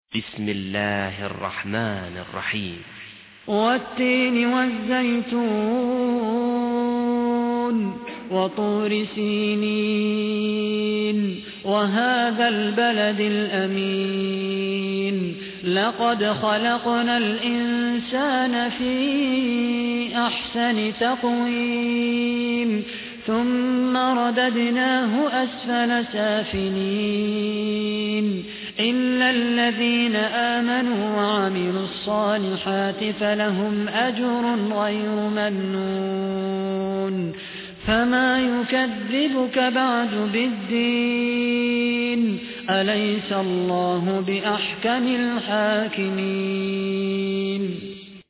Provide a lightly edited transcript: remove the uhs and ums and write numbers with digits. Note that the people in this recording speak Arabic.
بسم الله الرحمن الرحيم. والتين والزيتون وطور سينين وهذا البلد الأمين لقد خلقنا الإنسان في أحسن تقويم ثم رددناه أسفل سافلين إلا الذين آمنوا وعملوا الصالحات فلهم أجر غير ممنون فما يكذبك بعد بالدين أليس الله بأحكم الحاكمين.